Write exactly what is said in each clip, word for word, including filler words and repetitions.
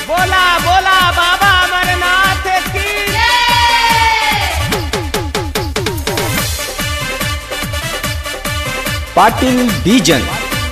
बोला बोला बाबा अमरनाथ की पाटिल बीजन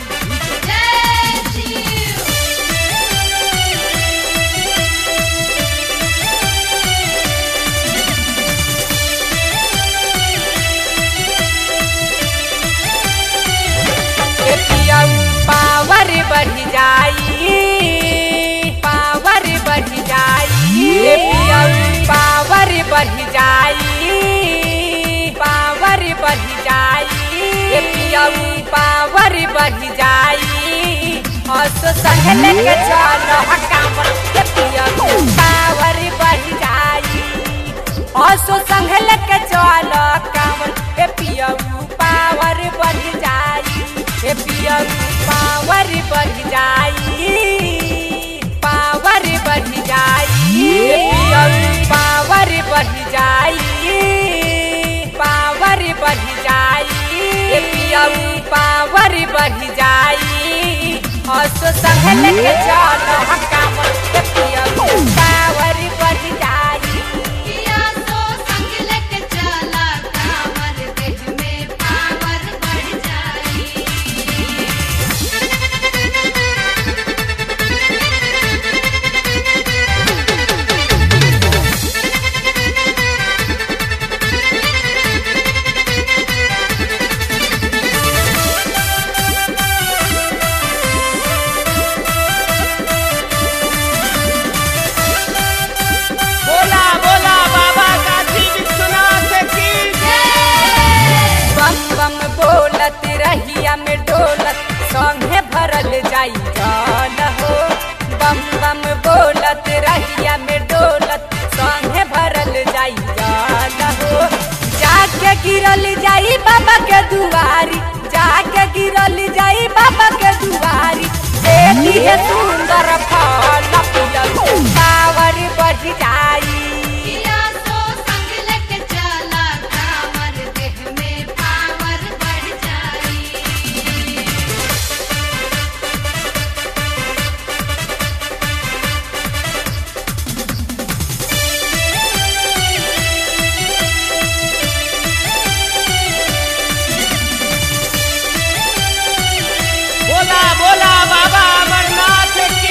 पावर बढ़ जाई पावर बढ़ जाई पावर बढ़ जाई पावर बढ़ जाई पावर बढ़ जाई असो संग लेके चलो कांवर पावर बढ़ जाई असो संग लेके चलो कांवर ए पिया पावर बढ़ जाई ए पिया पावर बढ़ जाई पावर बढ़ जाई ए पिया पावर बढ़ जाई पावर बढ़ जाई ए पिया पावर बढ़ जाई असो संग लेके चलो कांवर ए पिया पावर बढ़ जाई असो संग लेके चला कांवर देह में पावर बढ़ जाई। बोला बोला बाबा काशी विश्वनाथ की बम बम बोलत रहिया में डोलत संगे भरल जाई जान हो बम बम बोलत रहिया में डोलत संगे भरल जाई जान हो जाके गिरल जाई बाबा के दुआरी जाके गिरल जाई बाबा के दुआरी देखी है सुंदर फल पावर बढ़ जाई असो संग लेके चला कांवर देह में पावर बढ़ जाई। बोला बोला बाबा अमरनाथ की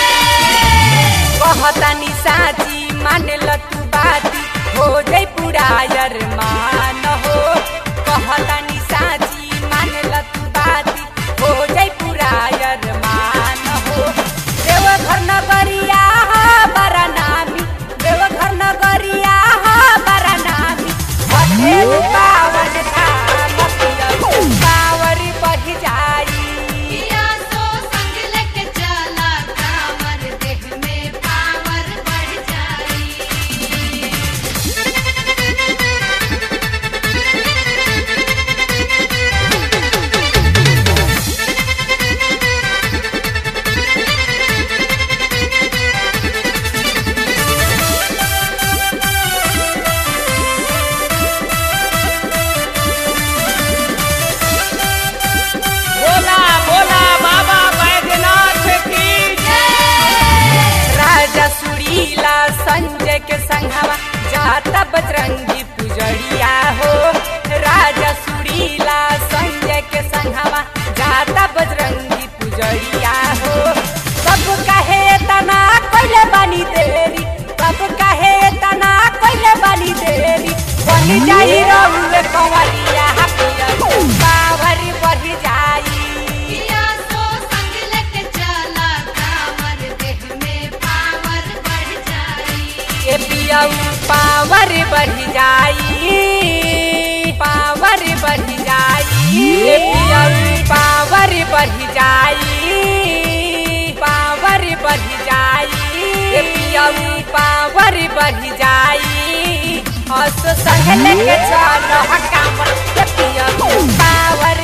कहतनी साची मान ल तू बाती हो जाई पूरा अरमान हो कहतनी साची मान ल तू बाती हो जाई पूरा अरमान हो देवघर नगरिया हा बड़ा नामी देवघर नगरिया हा बड़ा नामी भटे पावन धाम पावर बढ़ जाई असो संग लेके चला कांवर देह में पावर बढ़ जाई। बोला बोला बाबा बैद्यनाथ की राजा सुरीला संजय के संघवा जाता बजरंगी पुजड़िया हो राजा सुरीला संजय के संघवा जाता बजरंगी पुजड़िया हो सब कहे तना कोइले बानी देरी सब कहे तना कोइले बानी देरी बनी जाई रहुए कंवरिया पावर बढ़ जाई असो संग लेके चला कांवर देह में पावर बढ़ जाई। ए पिया पावर बढ़ जाई पावर बढ़ जाई ए पिया पावर बढ़ जाई पावर बढ़ जाई ए पिया पावर बढ़ जाई असो संग लेके चलो कांवर ए पिया पावर